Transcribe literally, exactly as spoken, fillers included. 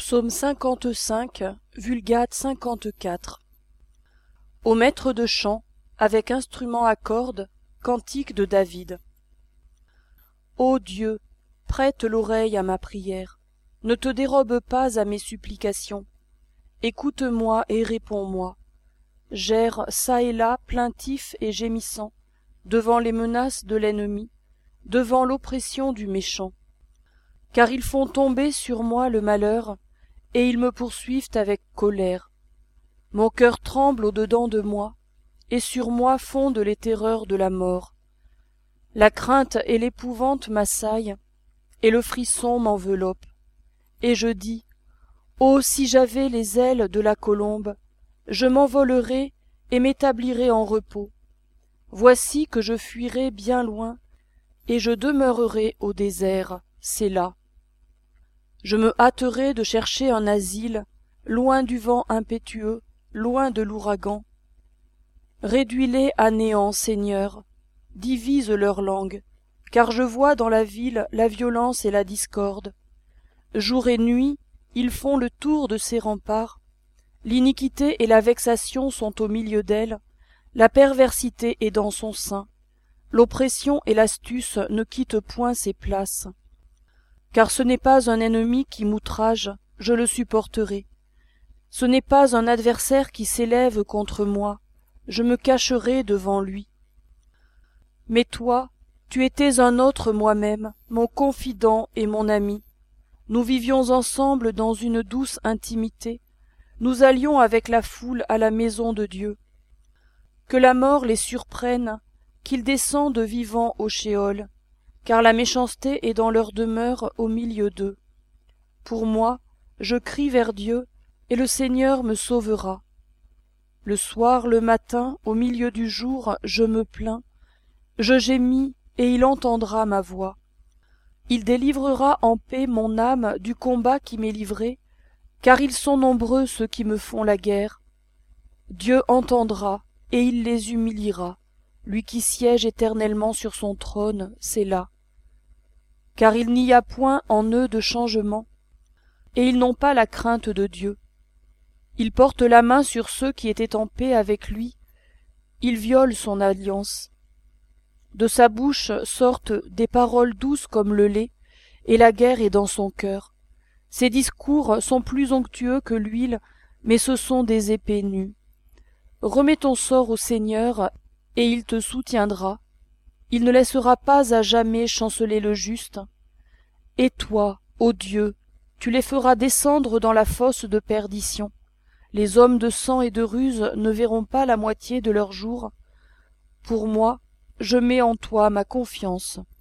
Psaume cinquante-cinq, Vulgate cinquante-quatre. Au maître de chant, avec instrument à cordes, cantique de David. Ô Dieu, prête l'oreille à ma prière, ne te dérobe pas à mes supplications. Écoute-moi et réponds-moi. J'erre çà et là plaintif et gémissant, devant les menaces de l'ennemi, devant l'oppression du méchant. Car ils font tomber sur moi le malheur, et ils me poursuivent avec colère. Mon cœur tremble au-dedans de moi, et sur moi fondent les terreurs de la mort. La crainte et l'épouvante m'assaillent, et le frisson m'enveloppe. Et je dis, ô si j'avais les ailes de la colombe, je m'envolerais et m'établirais en repos. Voici que je fuirai bien loin, et je demeurerai au désert, Séla. Je me hâterai de chercher un asile, loin du vent impétueux, loin de l'ouragan. Réduis-les à néant, Seigneur, divise leur langue, car je vois dans la ville la violence et la discorde. Jour et nuit, ils font le tour de ses remparts. L'iniquité et la vexation sont au milieu d'elle, la perversité est dans son sein. L'oppression et l'astuce ne quittent point ses places. Car ce n'est pas un ennemi qui m'outrage, je le supporterai. Ce n'est pas un adversaire qui s'élève contre moi, je me cacherai devant lui. Mais toi, tu étais un autre moi-même, mon confident et mon ami. Nous vivions ensemble dans une douce intimité, nous allions avec la foule à la maison de Dieu. Que la mort les surprenne, qu'ils descendent vivants au Shéol, car la méchanceté est dans leur demeure au milieu d'eux. Pour moi, je crie vers Dieu, et le Seigneur me sauvera. Le soir, le matin, au milieu du jour, je me plains, je gémis, et il entendra ma voix. Il délivrera en paix mon âme du combat qui m'est livré, car ils sont nombreux ceux qui me font la guerre. Dieu entendra, et il les humiliera, lui qui siège éternellement sur son trône, c'est là. Car il n'y a point en eux de changement, et ils n'ont pas la crainte de Dieu. Ils portent la main sur ceux qui étaient en paix avec lui, ils violent son alliance. De sa bouche sortent des paroles douces comme le lait, et la guerre est dans son cœur. Ses discours sont plus onctueux que l'huile, mais ce sont des épées nues. Remets ton sort au Seigneur, et il te soutiendra. Il ne laissera pas à jamais chanceler le juste. Et toi, ô Dieu, tu les feras descendre dans la fosse de perdition. Les hommes de sang et de ruse ne verront pas la moitié de leur jour. Pour moi, je mets en toi ma confiance.